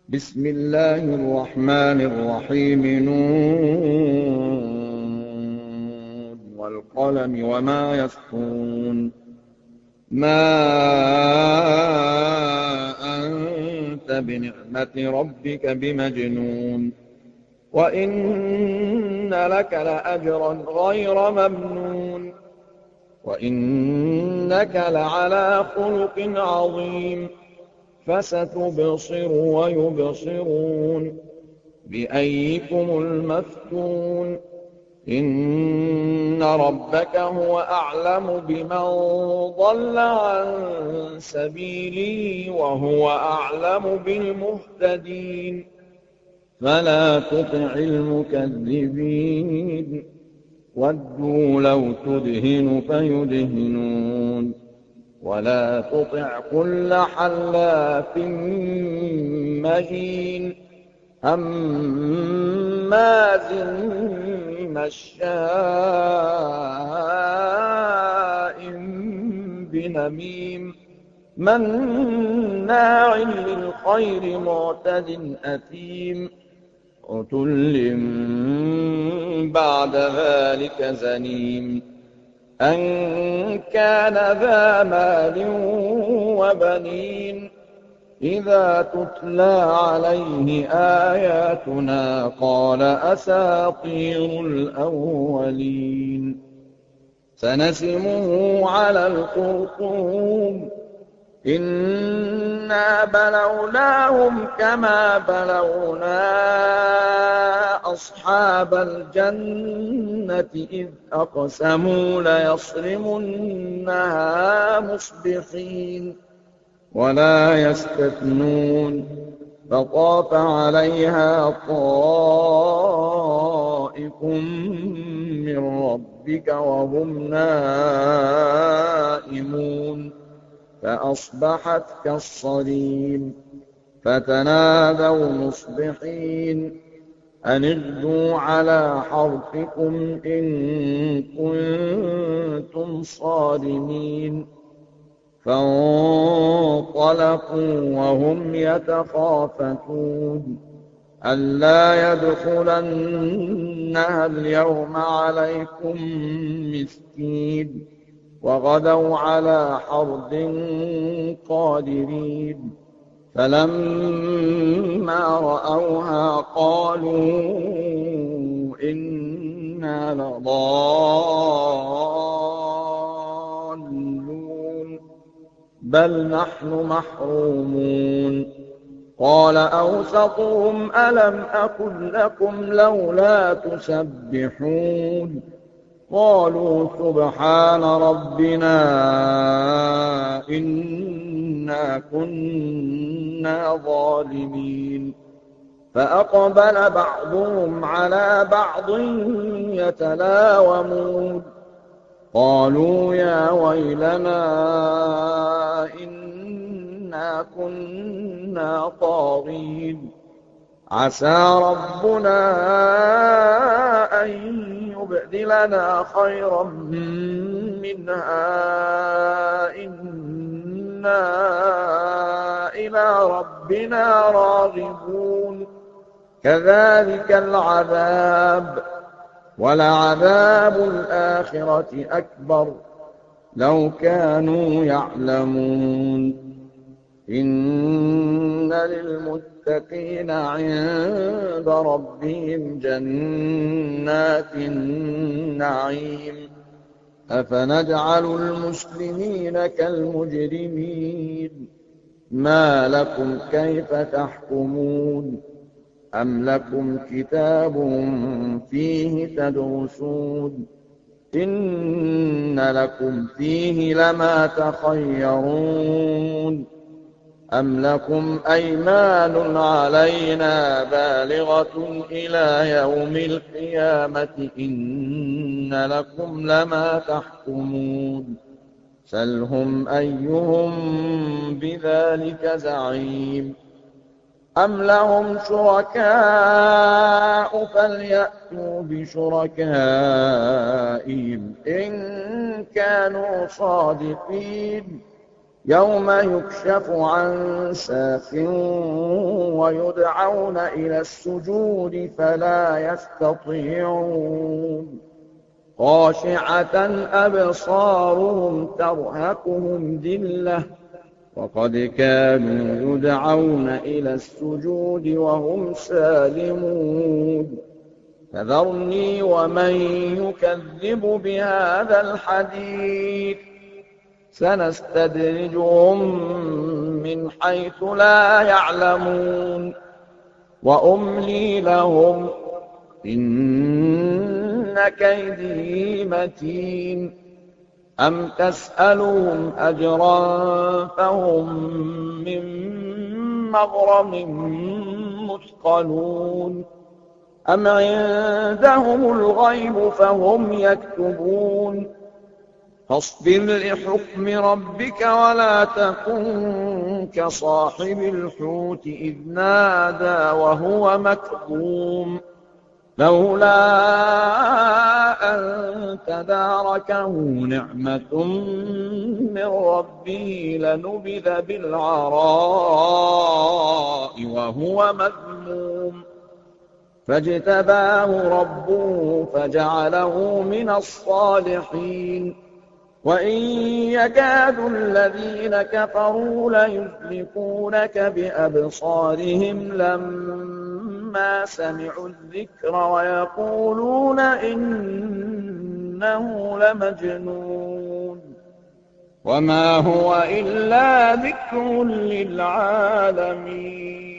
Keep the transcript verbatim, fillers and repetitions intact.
بسم الله الرحمن الرحيم نون والقلم وما يسطرون ما أنت بنعمة ربك بمجنون وإن لك لأجرا غير ممنون وإنك لعلى خلق عظيم فستبصر ويبصرون بأيكم المفتون إن ربك هو أعلم بمن ضل عن سبيله وهو أعلم بالمهتدين فلا تطع المكذبين ودوا لو تدهن فيدهنون ولا تطع كل حلاف مهين هماز مشاء بنميم مناع للخير معتد أثيم عتل بعد ذلك زنيم أن كان ذا مال وبنين إذا تتلى عليه آياتنا قال أساطير الأولين سنسمه على الخرطوم إنا بلوناهم كما بلونا أصحاب الجنة إذ أقسموا ليصرمنها مصبحين ولا يستثنون فطاف عليها طائف من ربك وهم نائمون فأصبحت كالصريم فتنادوا مصبحين أن اغدوا على حرثكم إن كنتم صارمين فانطلقوا وهم يتخافتون ألا يدخلنها اليوم عليكم مسكين وغدوا على حرد قادرين فلما رأوها قالوا إنا لضالون بل نحن محرومون قال أوسطهم ألم أقل لكم لولا تسبحون قالوا سبحان ربنا إنا كنا ظالمين فأقبل بعضهم على بعض يتلاومون قالوا يا ويلنا إنا كنا طاغين عسى ربنا أن يبدلنا خيرا منها إنا إلى ربنا راغبون كذلك العذاب ولعذاب الآخرة أكبر لو كانوا يعلمون إن للمتقين عند ربهم جنات النعيم أفنجعل المسلمين كالمجرمين ما لكم كيف تحكمون أم لكم كتاب فيه تدرسون إن لكم فيه لما تخيرون أم لكم أيمان علينا بالغة إلى يوم القيامة إن لكم لما تحكمون سلهم أيهم بذلك زعيم أم لهم شركاء فليأتوا بشركائهم إن كانوا صادقين يوم يكشف عن ساق ويدعون إلى السجود فلا يستطيعون خاشعة أبصارهم ترهقهم ذلة وقد كانوا يدعون إلى السجود وهم سالمون فذرني ومن يكذب بهذا الحديث سنستدرجهم من حيث لا يعلمون وأملي لهم إن كيدي متين أم تسألهم أجرا فهم من مغرم مثقلون أم عندهم الغيب فهم يكتبون فاصبر لحكم ربك ولا تكن كصاحب الحوت إذ نادى وهو مكظوم لولا أن تداركه نعمة من ربه لنبذ بالعراء وهو مذموم فاجتباه ربه فجعله من الصالحين وإن يكاد الذين كفروا ليزلقونك بأبصارهم لما سمعوا الذكر ويقولون إنه لمجنون وما هو إلا ذكر للعالمين